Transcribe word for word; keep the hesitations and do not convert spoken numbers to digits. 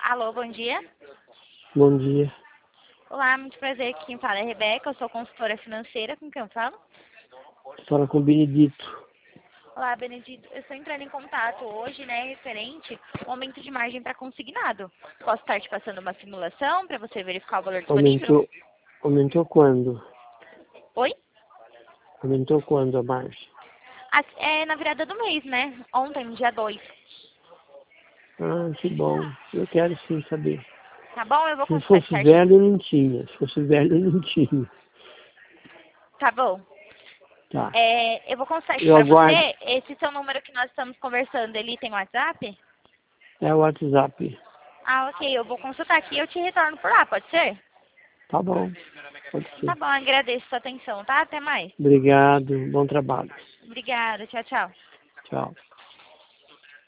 Alô, bom dia. Bom dia. Olá, muito prazer. Quem fala é a Rebeca, eu sou consultora financeira. Com quem eu falo? Fala com o Benedito. Olá, Benedito. Eu estou entrando em contato hoje, né, referente ao aumento de margem para consignado. Posso estar te passando uma simulação para você verificar o valor disponível? Aumentou, aumentou quando? Oi? Aumentou quando a margem? Ah, é na virada do mês, né? Ontem, no dia dois. Ah, que bom. Eu quero sim saber. Tá bom? Eu vou Se consultar de fosse certinho. velho, não tinha. Se fosse velho, não tinha. Tá bom. Tá. É, eu vou consultar aqui Eu para aguardo. você. Esse seu número que nós estamos conversando, ele tem WhatsApp? É o WhatsApp. Ah, ok. Eu vou consultar aqui e eu te retorno por lá, pode ser? Tá bom. Pode Tá ser. bom, agradeço sua atenção, tá? Até mais. Obrigado. Bom trabalho. Obrigada, tchau, tchau. Tchau.